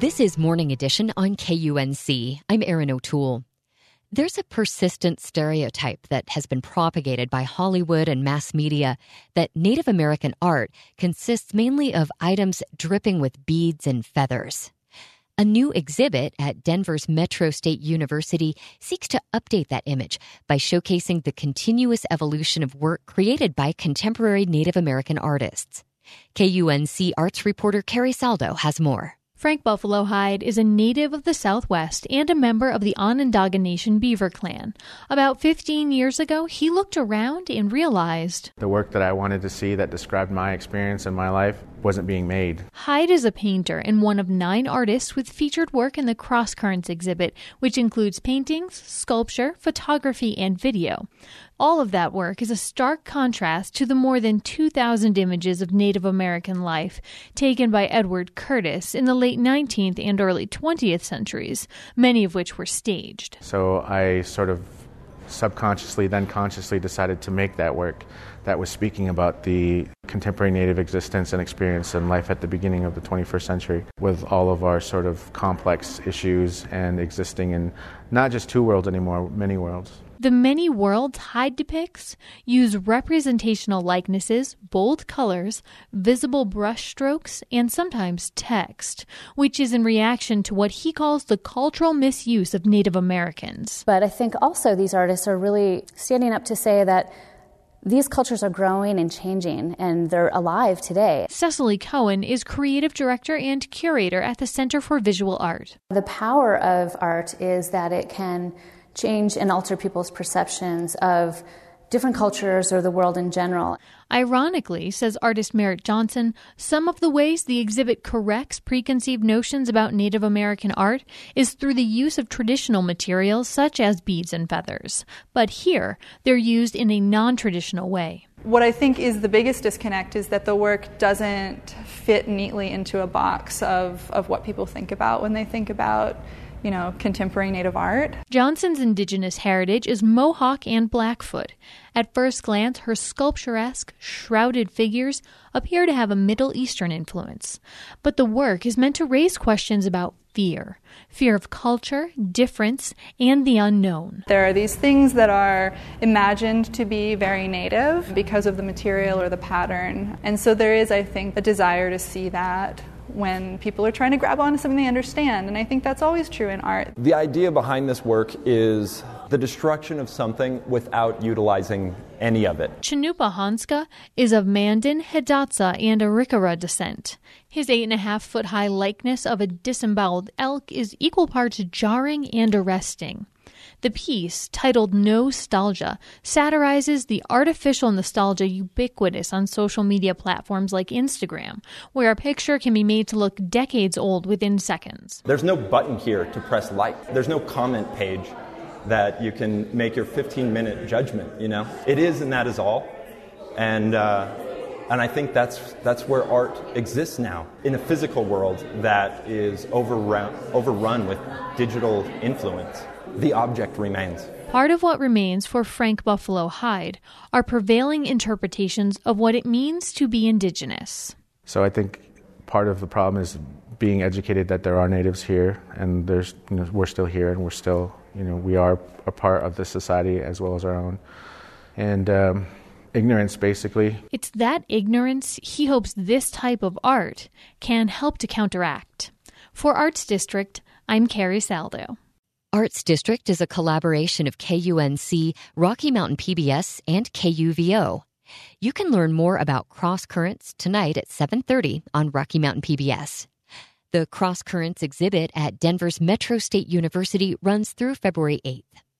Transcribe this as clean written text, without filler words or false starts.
This is Morning Edition on KUNC. I'm Erin O'Toole. There's a persistent stereotype that has been propagated by Hollywood and mass media that Native American art consists mainly of items dripping with beads and feathers. A new exhibit at Denver's Metro State University seeks to update that image by showcasing the continuous evolution of work created by contemporary Native American artists. KUNC arts reporter Carrie Saldo has more. Frank Buffalo Hyde is a native of the Southwest and a member of the Onondaga Nation Beaver Clan. About 15 years ago, he looked around and realized the work that I wanted to see that described my experience in my life wasn't being made. Hyde is a painter and one of 9 artists with featured work in the Cross Currents exhibit, which includes paintings, sculpture, photography, and video. All of that work is a stark contrast to the more than 2,000 images of Native American life taken by Edward Curtis in the late 19th and early 20th centuries, many of which were staged. So I sort of subconsciously, then consciously decided to make that work that was speaking about the contemporary Native existence and experience and life at the beginning of the 21st century, with all of our sort of complex issues and existing in not just 2 worlds anymore, many worlds. The many worlds Hyde depicts use representational likenesses, bold colors, visible brush strokes, and sometimes text, which is in reaction to what he calls the cultural misuse of Native Americans. But I think also these artists are really standing up to say that these cultures are growing and changing, and they're alive today. Cecily Cohen is creative director and curator at the Center for Visual Art. The power of art is that it can change and alter people's perceptions of different cultures or the world in general. Ironically, says artist Merritt Johnson, some of the ways the exhibit corrects preconceived notions about Native American art is through the use of traditional materials such as beads and feathers. But here, they're used in a non-traditional way. What I think is the biggest disconnect is that the work doesn't fit neatly into a box of what people think about when they think about contemporary Native art. Johnson's indigenous heritage is Mohawk and Blackfoot. At first glance, her sculpturesque, shrouded figures appear to have a Middle Eastern influence. But the work is meant to raise questions about fear of culture, difference, and the unknown. There are these things that are imagined to be very Native because of the material or the pattern. And so there is, I think, a desire to see that when people are trying to grab onto something they understand. And I think that's always true in art. The idea behind this work is the destruction of something without utilizing any of it. Chinupa Hanska is of Mandan, Hidatsa, and Arikara descent. His 8.5-foot-high likeness of a disemboweled elk is equal parts jarring and arresting. The piece, titled Nostalgia, satirizes the artificial nostalgia ubiquitous on social media platforms like Instagram, where a picture can be made to look decades old within seconds. There's no button here to press like. There's no comment page that you can make your 15-minute judgment, It is and that is all. And I think that's where art exists now, in a physical world that is overrun with digital influence. The object remains. Part of what remains for Frank Buffalo Hyde are prevailing interpretations of what it means to be indigenous. So I think part of the problem is being educated that there are natives here, and there's, we're still here, and we're still, we are a part of this society as well as our own. And ignorance, basically. It's that ignorance he hopes this type of art can help to counteract. For Arts District, I'm Carrie Saldo. Arts District is a collaboration of KUNC, Rocky Mountain PBS, and KUVO. You can learn more about Cross Currents tonight at 7:30 on Rocky Mountain PBS. The Cross Currents exhibit at Denver's Metro State University runs through February 8th.